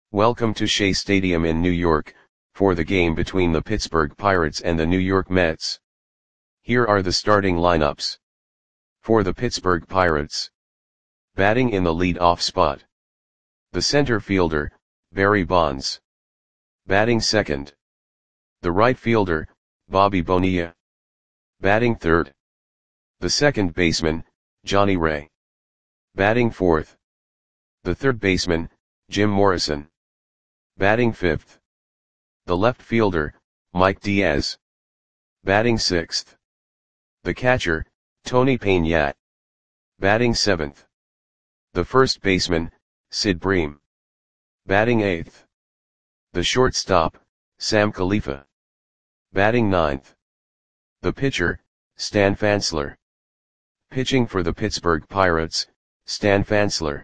Welcome to Shea Stadium in New York, for the game between the Pittsburgh Pirates and the New York Mets. Here are the starting lineups. For the Pittsburgh Pirates. Batting in the lead-off spot. The center fielder, Barry Bonds. Batting second. The right fielder, Bobby Bonilla. Batting third. The second baseman, Johnny Ray. Batting fourth. The third baseman, Jim Morrison. Batting fifth. The left fielder, Mike Diaz. Batting sixth. The catcher, Tony Peña. Batting seventh. The first baseman, Sid Bream. Batting eighth. The shortstop, Sam Khalifa. Batting ninth. The pitcher, Stan Fansler. Pitching for the Pittsburgh Pirates, Stan Fansler.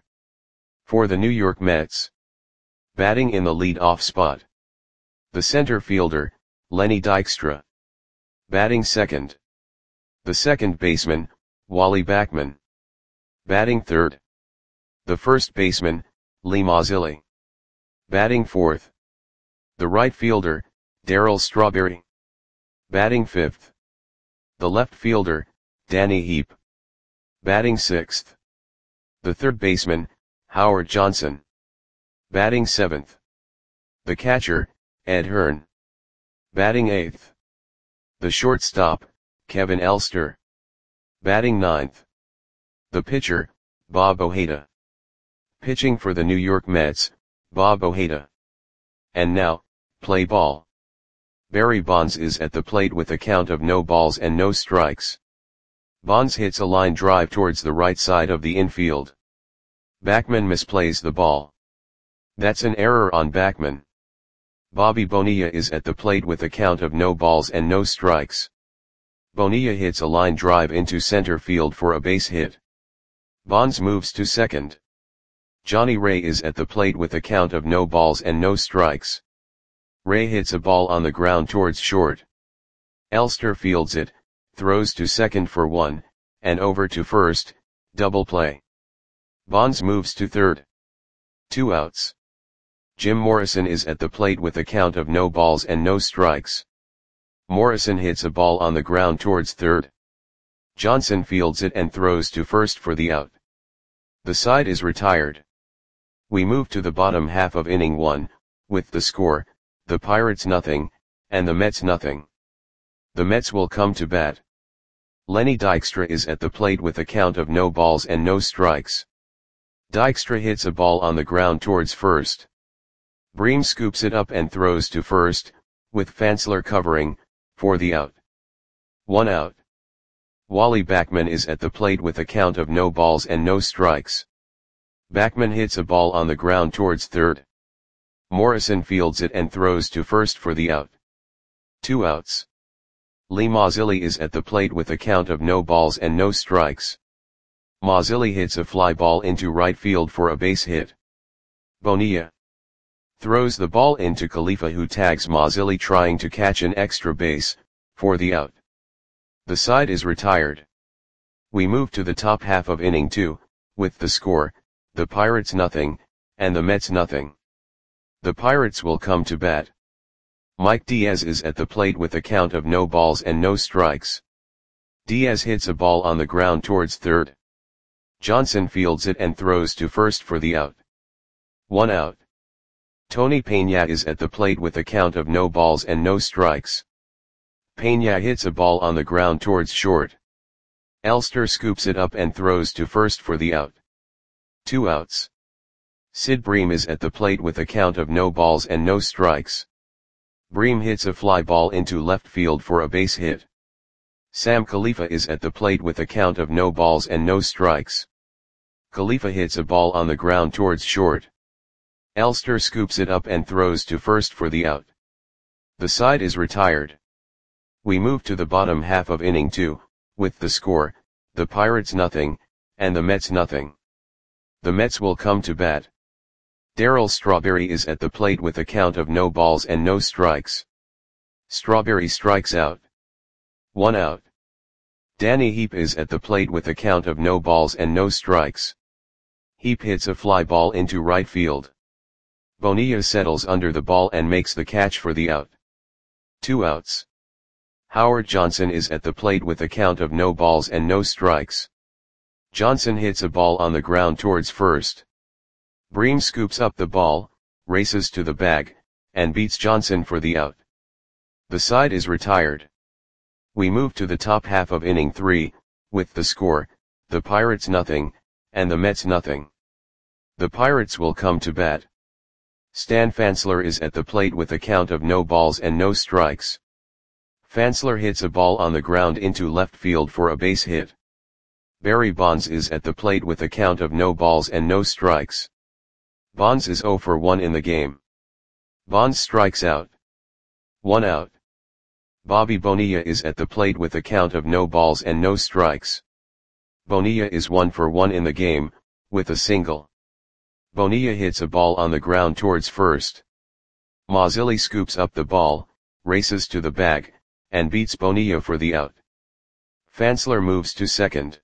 For the New York Mets. Batting in the lead-off spot. The center fielder, Lenny Dykstra. Batting second. The second baseman, Wally Backman. Batting third. The first baseman, Lee Mazzilli. Batting fourth. The right fielder, Darryl Strawberry. Batting fifth. The left fielder, Danny Heep. Batting sixth. The third baseman, Howard Johnson. Batting seventh. The catcher, Ed Hearn. Batting eighth. The shortstop, Kevin Elster. Batting ninth. The pitcher, Bob Ojeda. Pitching for the New York Mets, Bob Ojeda. And now, play ball. Barry Bonds is at the plate with a count of no balls and no strikes. Bonds hits a line drive towards the right side of the infield. Backman misplays the ball. That's an error on Backman. Bobby Bonilla is at the plate with a count of no balls and no strikes. Bonilla hits a line drive into center field for a base hit. Bonds moves to second. Johnny Ray is at the plate with a count of no balls and no strikes. Ray hits a ball on the ground towards short. Elster fields it, throws to second for one, and over to first, double play. Bonds moves to third. 2 outs. Jim Morrison is at the plate with a count of no balls and no strikes. Morrison hits a ball on the ground towards third. Johnson fields it and throws to first for the out. The side is retired. We move to the bottom half of inning 1, with the score, the Pirates nothing, and the Mets nothing. The Mets will come to bat. Lenny Dykstra is at the plate with a count of no balls and no strikes. Dykstra hits a ball on the ground towards first. Bream scoops it up and throws to first, with Fansler covering, for the out. 1 out. Wally Backman is at the plate with a count of no balls and no strikes. Backman hits a ball on the ground towards third. Morrison fields it and throws to first for the out. 2 outs. Lee Mazzilli is at the plate with a count of no balls and no strikes. Mazzilli hits a fly ball into right field for a base hit. Bonilla throws the ball into Khalifa, who tags Mazzilli trying to catch an extra base, for the out. The side is retired. We move to the top half of inning 2, with the score, the Pirates nothing, and the Mets nothing. The Pirates will come to bat. Mike Diaz is at the plate with a count of no balls and no strikes. Diaz hits a ball on the ground towards third. Johnson fields it and throws to first for the out. 1 out. Tony Peña is at the plate with a count of no balls and no strikes. Peña hits a ball on the ground towards short. Elster scoops it up and throws to first for the out. 2 outs. Sid Bream is at the plate with a count of no balls and no strikes. Bream hits a fly ball into left field for a base hit. Sam Khalifa is at the plate with a count of no balls and no strikes. Khalifa hits a ball on the ground towards short. Elster scoops it up and throws to first for the out. The side is retired. We move to the bottom half of inning 2, with the score, the Pirates nothing, and the Mets nothing. The Mets will come to bat. Darryl Strawberry is at the plate with a count of no balls and no strikes. Strawberry strikes out. 1 out. Danny Heep is at the plate with a count of no balls and no strikes. Heap hits a fly ball into right field. Bonilla settles under the ball and makes the catch for the out. 2 outs. Howard Johnson is at the plate with a count of no balls and no strikes. Johnson hits a ball on the ground towards first. Bream scoops up the ball, races to the bag, and beats Johnson for the out. The side is retired. We move to the top half of inning 3, with the score, the Pirates nothing, and the Mets nothing. The Pirates will come to bat. Stan Fansler is at the plate with a count of no balls and no strikes. Fansler hits a ball on the ground into left field for a base hit. Barry Bonds is at the plate with a count of no balls and no strikes. Bonds is 0 for 1 in the game. Bonds strikes out. 1 out. Bobby Bonilla is at the plate with a count of no balls and no strikes. Bonilla is 1 for 1 in the game, with a single. Bonilla hits a ball on the ground towards first. Mazzilli scoops up the ball, races to the bag, and beats Bonilla for the out. Fansler moves to second.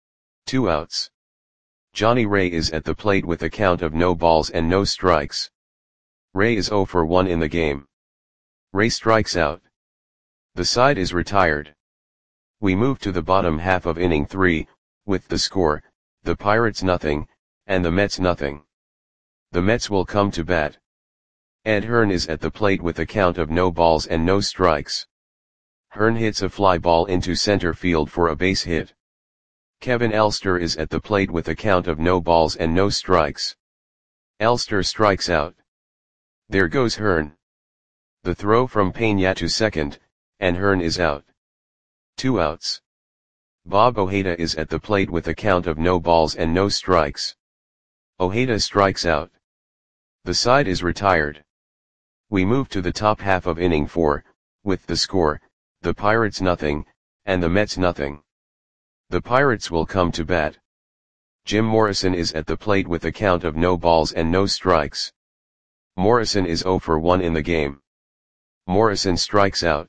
2 outs. Johnny Ray is at the plate with a count of no balls and no strikes. Ray is 0 for 1 in the game. Ray strikes out. The side is retired. We move to the bottom half of inning 3, with the score, the Pirates nothing, and the Mets nothing. The Mets will come to bat. Ed Hearn is at the plate with a count of no balls and no strikes. Hearn hits a fly ball into center field for a base hit. Kevin Elster is at the plate with a count of no balls and no strikes. Elster strikes out. There goes Hearn. The throw from Peña to second, and Hearn is out. 2 outs. Bob Ojeda is at the plate with a count of no balls and no strikes. Ojeda strikes out. The side is retired. We move to the top half of inning 4, with the score, the Pirates nothing, and the Mets nothing. The Pirates will come to bat. Jim Morrison is at the plate with a count of no balls and no strikes. Morrison is 0 for 1 in the game. Morrison strikes out.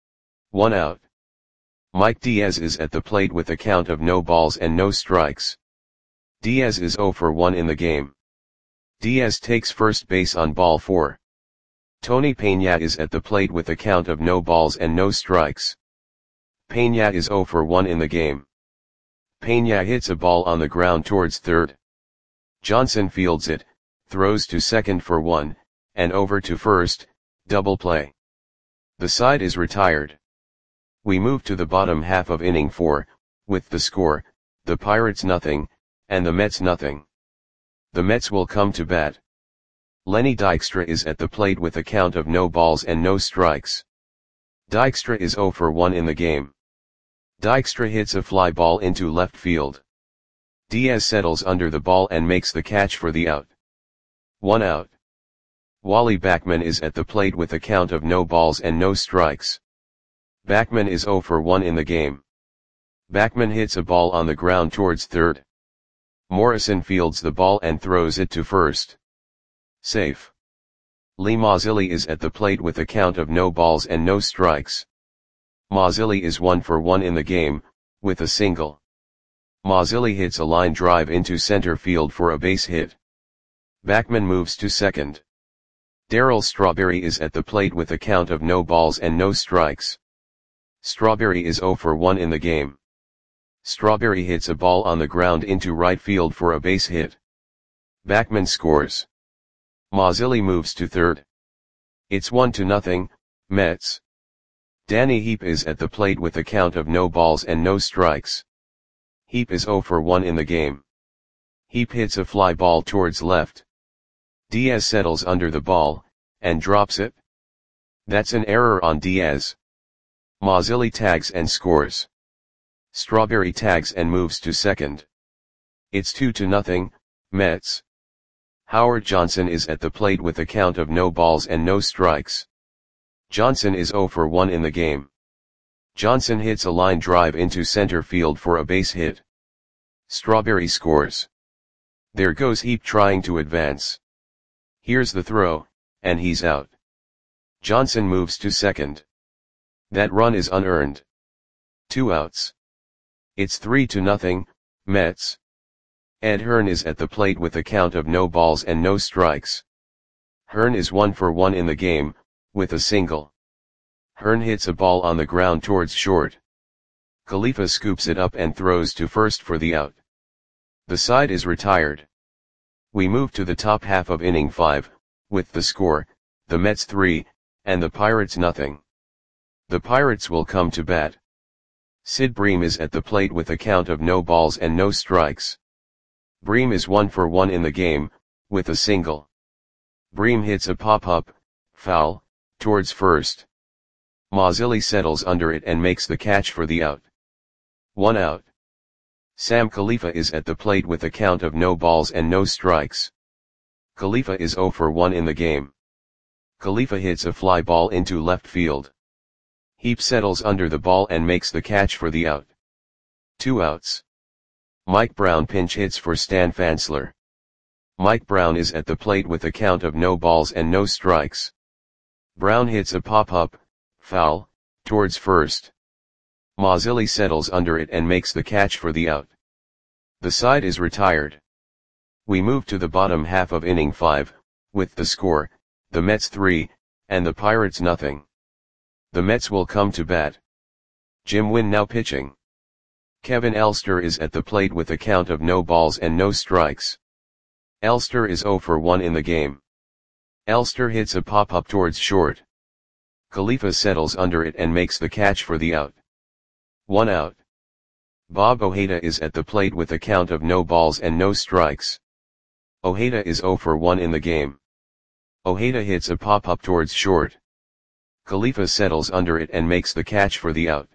1 out. Mike Diaz is at the plate with a count of no balls and no strikes. Diaz is 0 for 1 in the game. Diaz takes first base on ball 4. Tony Peña is at the plate with a count of no balls and no strikes. Peña is 0 for 1 in the game. Peña hits a ball on the ground towards third. Johnson fields it, throws to second for 1, and over to first, double play. The side is retired. We move to the bottom half of inning 4, with the score, the Pirates nothing, and the Mets nothing. The Mets will come to bat. Lenny Dykstra is at the plate with a count of no balls and no strikes. Dykstra is 0 for 1 in the game. Dykstra hits a fly ball into left field. Diaz settles under the ball and makes the catch for the out. 1 out. Wally Backman is at the plate with a count of no balls and no strikes. Backman is 0 for 1 in the game. Backman hits a ball on the ground towards third. Morrison fields the ball and throws it to first. Safe. Lee Mazzilli is at the plate with a count of no balls and no strikes. Mazzilli is 1 for 1 in the game, with a single. Mazzilli hits a line drive into center field for a base hit. Backman moves to second. Darryl Strawberry is at the plate with a count of no balls and no strikes. Strawberry is 0 for 1 in the game. Strawberry hits a ball on the ground into right field for a base hit. Backman scores. Mazzilli moves to third. It's 1-0, Mets. Danny Heap is at the plate with a count of no balls and no strikes. Heap is 0 for 1 in the game. Heap hits a fly ball towards left. Diaz settles under the ball, and drops it. That's an error on Diaz. Mazzilli tags and scores. Strawberry tags and moves to second. It's 2-0, Mets. Howard Johnson is at the plate with a count of no balls and no strikes. Johnson is 0 for 1 in the game. Johnson hits a line drive into center field for a base hit. Strawberry scores. There goes Heap trying to advance. Here's the throw, and he's out. Johnson moves to second. That run is unearned. 2 outs. It's 3-0, Mets. Ed Hearn is at the plate with a count of no balls and no strikes. Hearn is 1 for 1 in the game, with a single. Hearn hits a ball on the ground towards short. Khalifa scoops it up and throws to first for the out. The side is retired. We move to the top half of inning 5, with the score, the Mets 3, and the Pirates nothing. The Pirates will come to bat. Sid Bream is at the plate with a count of no balls and no strikes. Bream is 1 for 1 in the game, with a single. Bream hits a pop-up, foul, towards first. Mazzilli settles under it and makes the catch for the out. 1 out. Sam Khalifa is at the plate with a count of no balls and no strikes. Khalifa is 0 for 1 in the game. Khalifa hits a fly ball into left field. Heap settles under the ball and makes the catch for the out. 2 outs. Mike Brown pinch hits for Stan Fansler. Mike Brown is at the plate with a count of no balls and no strikes. Brown hits a pop-up, foul, towards first. Mazzilli settles under it and makes the catch for the out. The side is retired. We move to the bottom half of inning 5, with the score, the Mets 3, and the Pirates nothing. The Mets will come to bat. Jim Wynn now pitching. Kevin Elster is at the plate with a count of no balls and no strikes. Elster is 0 for 1 in the game. Elster hits a pop-up towards short. Khalifa settles under it and makes the catch for the out. 1 out. Bob Ojeda is at the plate with a count of no balls and no strikes. Ojeda is 0 for 1 in the game. Ojeda hits a pop-up towards short. Khalifa settles under it and makes the catch for the out.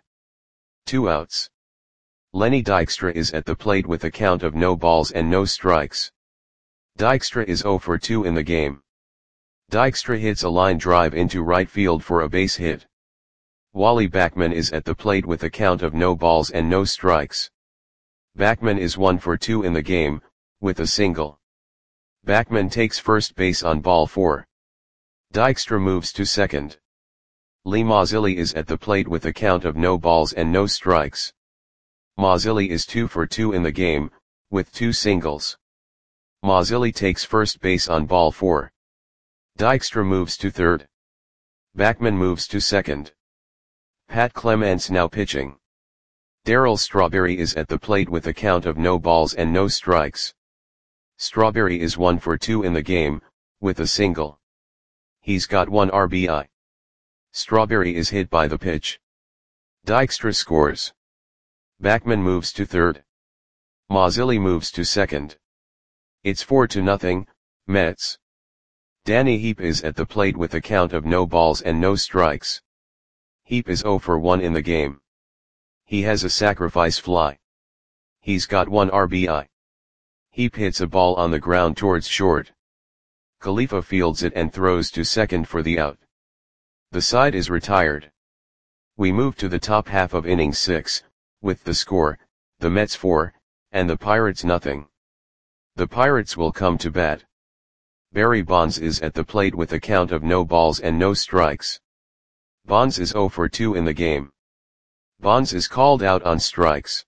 2 outs. Lenny Dykstra is at the plate with a count of no balls and no strikes. Dykstra is 0 for 2 in the game. Dykstra hits a line drive into right field for a base hit. Wally Backman is at the plate with a count of no balls and no strikes. Backman is 1 for 2 in the game, with a single. Backman takes first base on ball 4. Dykstra moves to second. Lee Mazzilli is at the plate with a count of no balls and no strikes. Mazzilli is 2 for 2 in the game, with 2 singles. Mazzilli takes first base on ball 4. Dykstra moves to third. Backman moves to second. Pat Clements now pitching. Darryl Strawberry is at the plate with a count of no balls and no strikes. Strawberry is 1 for 2 in the game, with a single. He's got 1 RBI. Strawberry is hit by the pitch. Dykstra scores. Backman moves to third. Mazzilli moves to second. It's 4-0, Mets. Danny Heap is at the plate with a count of no balls and no strikes. Heap is 0 for 1 in the game. He has a sacrifice fly. He's got 1 RBI. Heap hits a ball on the ground towards short. Khalifa fields it and throws to second for the out. The side is retired. We move to the top half of inning 6, with the score, the Mets 4, and the Pirates nothing. The Pirates will come to bat. Barry Bonds is at the plate with a count of no balls and no strikes. Bonds is 0 for 2 in the game. Bonds is called out on strikes.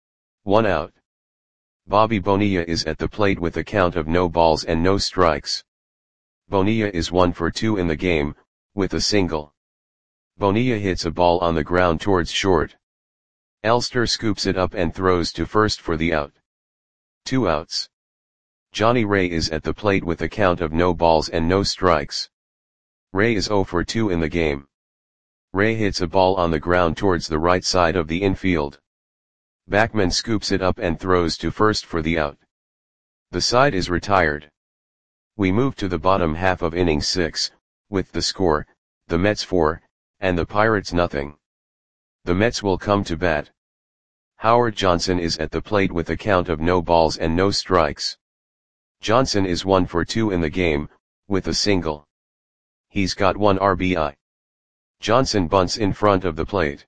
1 out. Bobby Bonilla is at the plate with a count of no balls and no strikes. Bonilla is 1 for 2 in the game, with a single. Bonilla hits a ball on the ground towards short. Elster scoops it up and throws to first for the out. 2 outs. Johnny Ray is at the plate with a count of no balls and no strikes. Ray is 0 for 2 in the game. Ray hits a ball on the ground towards the right side of the infield. Backman scoops it up and throws to first for the out. The side is retired. We move to the bottom half of inning 6, with the score, the Mets 4, and the Pirates nothing. The Mets will come to bat. Howard Johnson is at the plate with a count of no balls and no strikes. Johnson is 1 for 2 in the game, with a single. He's got 1 RBI. Johnson bunts in front of the plate.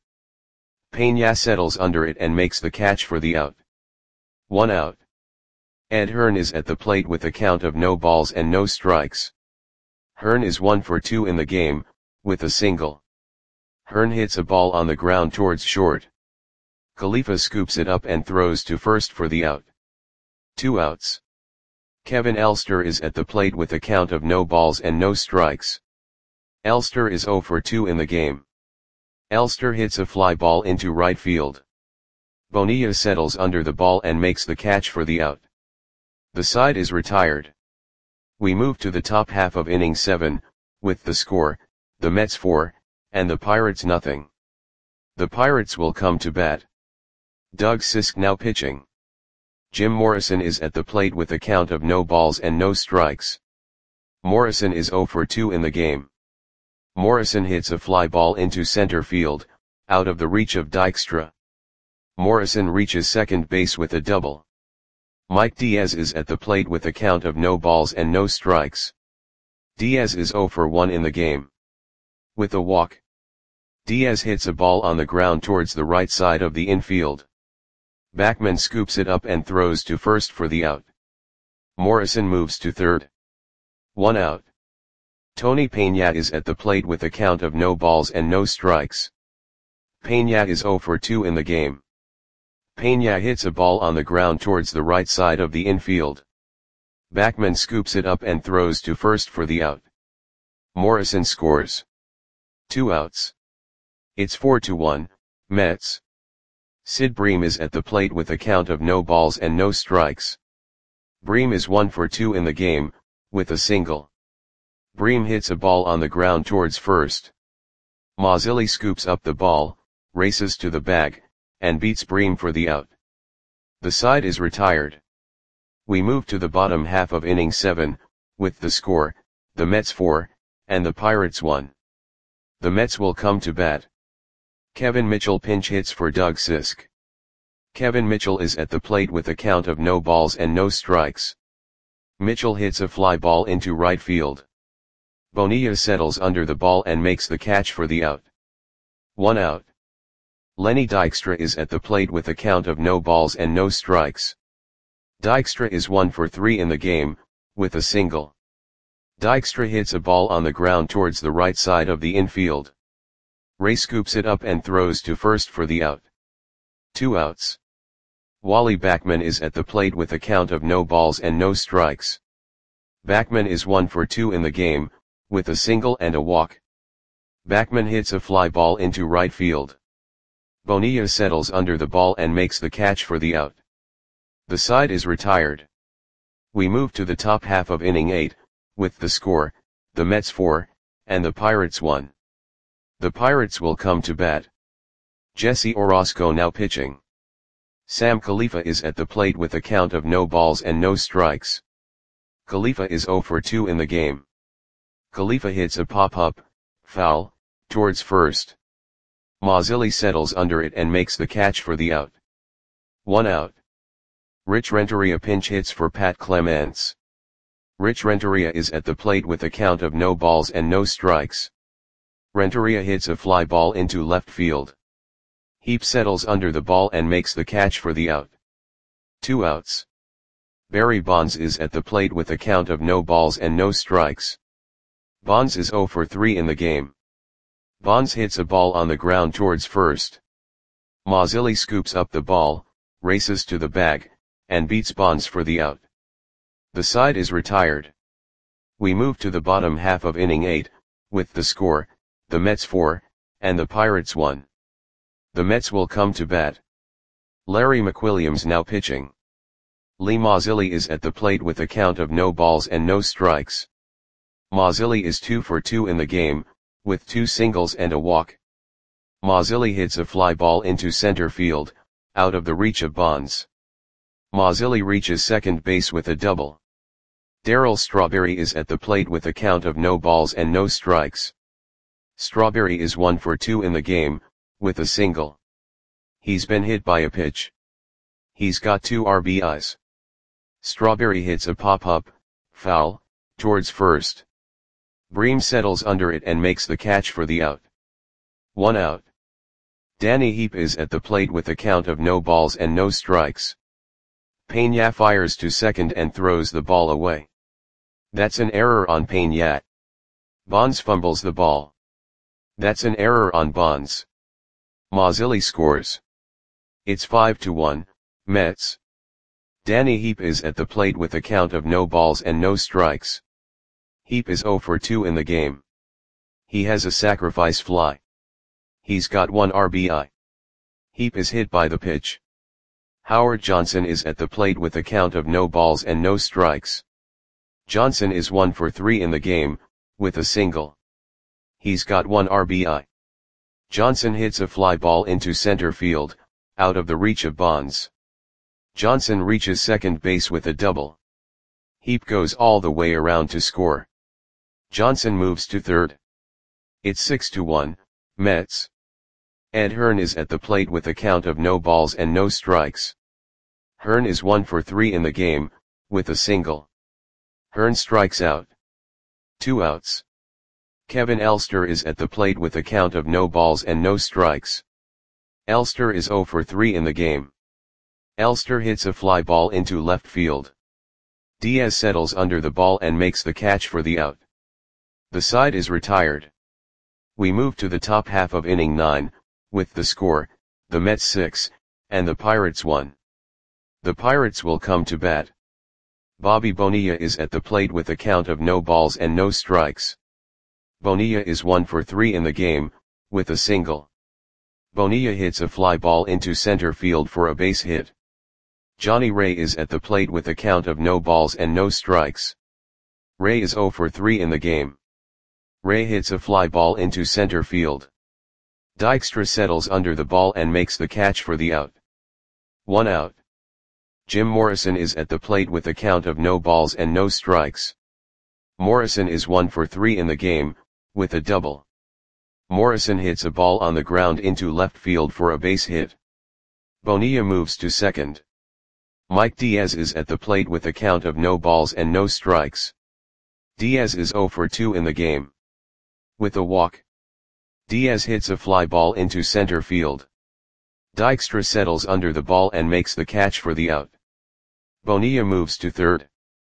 Peña settles under it and makes the catch for the out. 1 out. Ed Hearn is at the plate with a count of no balls and no strikes. Hearn is 1 for 2 in the game, with a single. Hearn hits a ball on the ground towards short. Khalifa scoops it up and throws to first for the out. 2 outs. Kevin Elster is at the plate with a count of no balls and no strikes. Elster is 0 for 2 in the game. Elster hits a fly ball into right field. Bonilla settles under the ball and makes the catch for the out. The side is retired. We move to the top half of inning 7, with the score, the Mets 4, and the Pirates nothing. The Pirates will come to bat. Doug Sisk now pitching. Jim Morrison is at the plate with a count of no balls and no strikes. Morrison is 0 for 2 in the game. Morrison hits a fly ball into center field, out of the reach of Dykstra. Morrison reaches second base with a double. Mike Diaz is at the plate with a count of no balls and no strikes. Diaz is 0 for 1 in the game. With a walk, Diaz hits a ball on the ground towards the right side of the infield. Backman scoops it up and throws to first for the out. Morrison moves to third. 1 out. Tony Peña is at the plate with a count of no balls and no strikes. Peña is 0 for 2 in the game. Peña hits a ball on the ground towards the right side of the infield. Backman scoops it up and throws to first for the out. Morrison scores. 2 outs. It's 4-1, Mets. Sid Bream is at the plate with a count of no balls and no strikes. Bream is 1 for 2 in the game, with a single. Bream hits a ball on the ground towards first. Mazzilli scoops up the ball, races to the bag, and beats Bream for the out. The side is retired. We move to the bottom half of inning 7, with the score, the Mets 4, and the Pirates 1. The Mets will come to bat. Kevin Mitchell pinch hits for Doug Sisk. Kevin Mitchell is at the plate with a count of no balls and no strikes. Mitchell hits a fly ball into right field. Bonilla settles under the ball and makes the catch for the out. 1 out. Lenny Dykstra is at the plate with a count of no balls and no strikes. Dykstra is 1 for 3 in the game, with a single. Dykstra hits a ball on the ground towards the right side of the infield. Ray scoops it up and throws to first for the out. 2 outs. Wally Backman is at the plate with a count of no balls and no strikes. Backman is 1 for 2 in the game, with a single and a walk. Backman hits a fly ball into right field. Bonilla settles under the ball and makes the catch for the out. The side is retired. We move to the top half of inning 8, with the score, the Mets 4, and the Pirates 1. The Pirates will come to bat. Jesse Orosco now pitching. Sam Khalifa is at the plate with a count of no balls and no strikes. Khalifa is 0 for 2 in the game. Khalifa hits a pop-up, foul, towards first. Mazzilli settles under it and makes the catch for the out. 1 out. Rich Renteria pinch hits for Pat Clements. Rich Renteria is at the plate with a count of no balls and no strikes. Renteria hits a fly ball into left field. Heap settles under the ball and makes the catch for the out. 2 outs. Barry Bonds is at the plate with a count of no balls and no strikes. Bonds is 0 for 3 in the game. Bonds hits a ball on the ground towards first. Mazzilli scoops up the ball, races to the bag, and beats Bonds for the out. The side is retired. We move to the bottom half of inning 8, with the score, the Mets 4, and the Pirates 1. The Mets will come to bat. Larry McWilliams now pitching. Lee Mazzilli is at the plate with a count of no balls and no strikes. Mazzilli is 2 for 2 in the game, with 2 singles and a walk. Mazzilli hits a fly ball into center field, out of the reach of Bonds. Mazzilli reaches second base with a double. Darryl Strawberry is at the plate with a count of no balls and no strikes. Strawberry is 1 for 2 in the game, with a single. He's been hit by a pitch. He's got 2 RBIs. Strawberry hits a pop-up, foul, towards first. Bream settles under it and makes the catch for the out. 1 out. Danny Heap is at the plate with a count of no balls and no strikes. Peña fires to second and throws the ball away. That's an error on Peña. Bonds fumbles the ball. That's an error on Bonds. Mazzilli scores. It's 5-1, Mets. Danny Heap is at the plate with a count of no balls and no strikes. Heap is 0 for 2 in the game. He has a sacrifice fly. He's got 1 RBI. Heap is hit by the pitch. Howard Johnson is at the plate with a count of no balls and no strikes. Johnson is 1 for 3 in the game, with a single. He's got 1 RBI. Johnson hits a fly ball into center field, out of the reach of Bonds. Johnson reaches second base with a double. Heap goes all the way around to score. Johnson moves to third. It's 6-1, Mets. Ed Hearn is at the plate with a count of no balls and no strikes. Hearn is 1 for 3 in the game, with a single. Hearn strikes out. 2 outs. Kevin Elster is at the plate with a count of no balls and no strikes. Elster is 0 for 3 in the game. Elster hits a fly ball into left field. Diaz settles under the ball and makes the catch for the out. The side is retired. We move to the top half of inning 9, with the score, the Mets 6, and the Pirates 1. The Pirates will come to bat. Bobby Bonilla is at the plate with a count of no balls and no strikes. Bonilla is 1 for 3 in the game, with a single. Bonilla hits a fly ball into center field for a base hit. Johnny Ray is at the plate with a count of no balls and no strikes. Ray is 0 for 3 in the game. Ray hits a fly ball into center field. Dykstra settles under the ball and makes the catch for the out. 1 out. Jim Morrison is at the plate with a count of no balls and no strikes. Morrison is 1 for 3 in the game, with a double. Morrison hits a ball on the ground into left field for a base hit. Bonilla moves to second. Mike Diaz is at the plate with a count of no balls and no strikes. Diaz is 0 for 2 in the game. With a walk. Diaz hits a fly ball into center field. Dykstra settles under the ball and makes the catch for the out. Bonilla moves to third.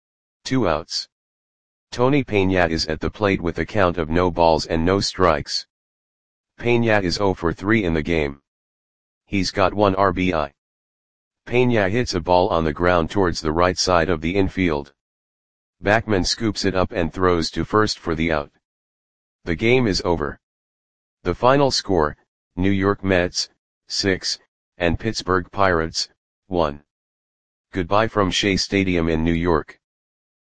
2 outs. Tony Peña is at the plate with a count of no balls and no strikes. Peña is 0 for 3 in the game. He's got 1 RBI. Peña hits a ball on the ground towards the right side of the infield. Backman scoops it up and throws to first for the out. The game is over. The final score, New York Mets, 6, and Pittsburgh Pirates, 1. Goodbye from Shea Stadium in New York.